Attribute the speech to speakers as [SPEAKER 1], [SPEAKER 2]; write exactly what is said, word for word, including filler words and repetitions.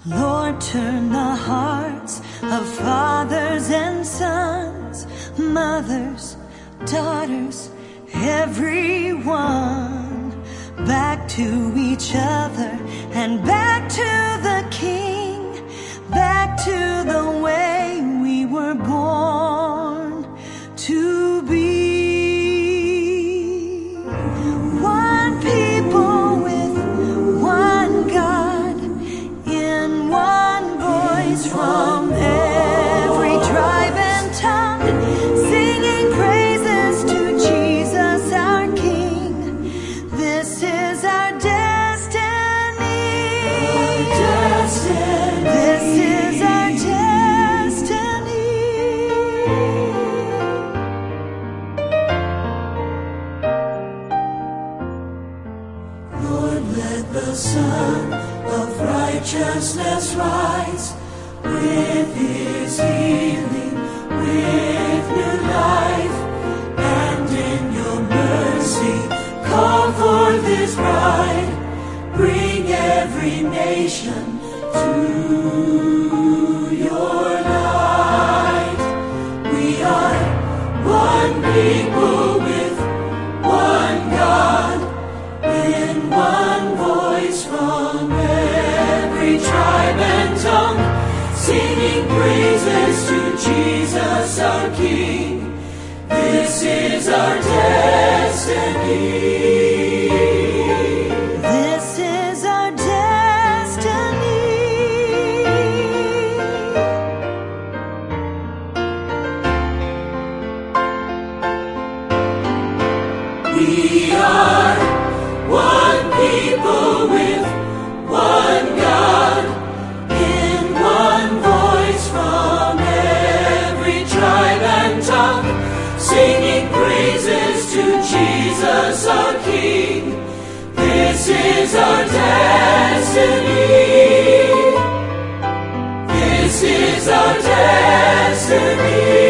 [SPEAKER 1] Lord, turn the hearts of fathers and sons, mothers, daughters, everyone, back to each other and back to the King, back to the way we were born to be. One people with one God, in one voice from every tribe and tongue, singing praises to Jesus our King. This is our destiny. Our destiny. This is our destiny. Lord, let the sun of righteousness rise with his healing, with new life, and in your mercy call forth his bride. Bring every nation to your light. We are one people with one God, in one voice from every tribe and tongue, singing praises to Jesus our King. This is our destiny. This is our destiny. We are one people with one God, in one voice from every tribe and tongue, singing praises to Jesus our King. This is our destiny. This is our destiny.